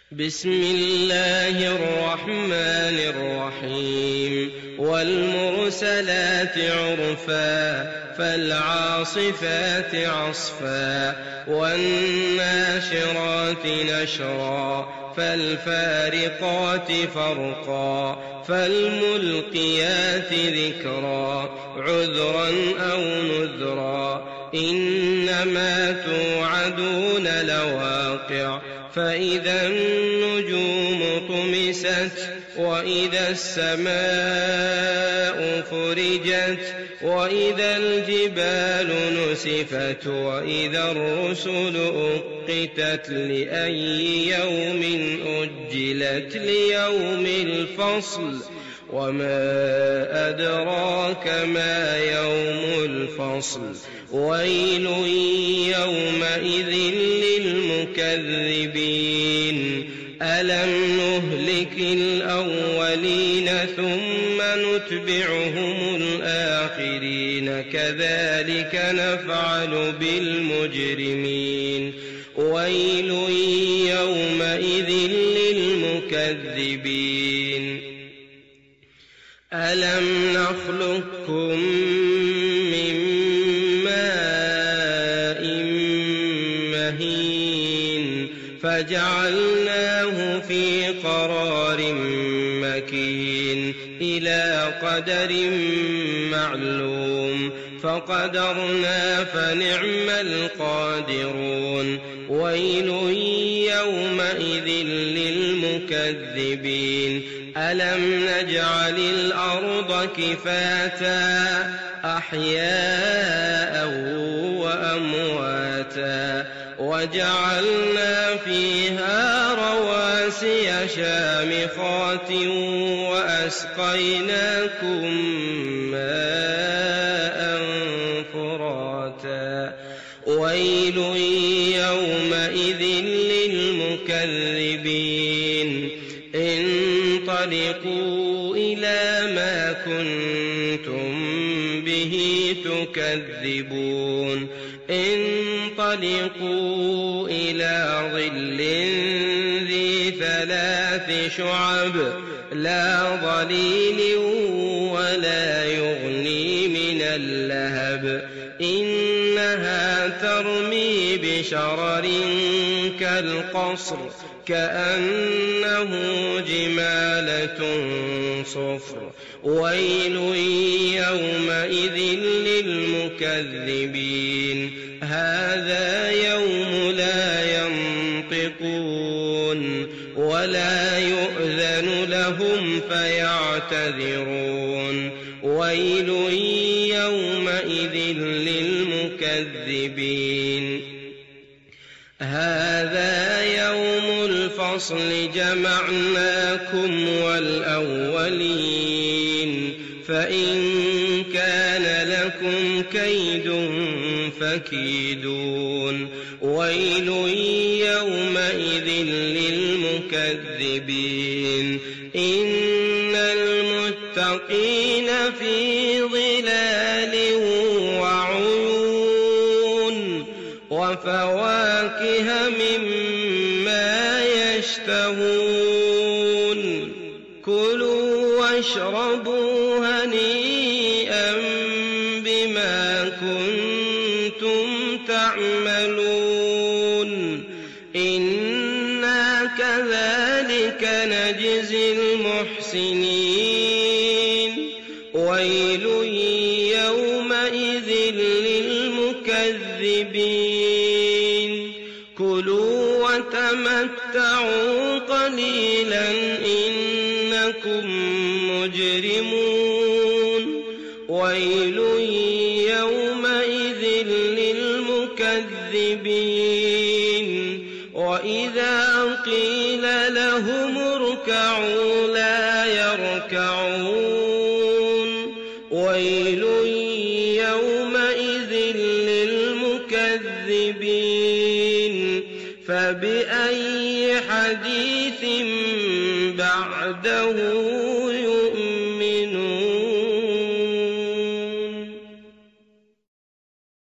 بسم الله الرحمن الرحيم والمرسلات عرفا فالعاصفات عصفا والناشرات نشرا فالفارقات فرقا فالملقيات ذكرا عذرا أو نذرا إنما توعدون لواقع فإذا النجوم طمست وإذا السماء فرجت وإذا الجبال نسفت وإذا الرسل أقتت لأي يوم أجلت ليوم الفصل وما أدراك ما يوم الفصل ويل يومئذ للمكذبين ألم نهلك الأولين ثم نتبعهم الآخرين كذلك نفعل بالمجرمين ويل يومئذ للمكذبين ألم نخلقكم من ماء مهين فجعلناه في قرار مكين إلى قدر معلوم فقدرنا فنعم القادرون ويل يومئذ للمكذبين ألم نجعل الأرض كفاتا أحياء وأمواتا وجعلنا فيها رواسي شامخات وأسقيناكم ماء فراتا ويل يومئذ للمكذبين انطلقوا إلى ما كنتم به تكذبون انطلقوا إلى ظل ذي 3 شعب لا ظليل ولا يغني من اللهب إنها ترمي بشرر كالقصر كأنه جمالة صفر ويل يومئذ للمكذبين هذا يوم لا ينطقون ولا يؤذن لهم فيعتذرون ويل يومئذ للمكذبين هذا يوم الفصل جمعناكم والأولين فإن كان لكم كيد فكيدون ويل يومئذ للمكذبين إن المتقين في ظلال وعيون وفواكه مما يشتهون كلوا واشربوا هنيئا بما كنتم تعملون إنا كذلك نجزي المحسنين ويل يومئذ للمكذبين كلوا وتمتعوا قليلا إنكم مجرمون ويل يومئذ للمكذبين وإذا قيل لهم اركعوا لا يركعون ويل يومئذ للمكذبين فبأي حديث بعده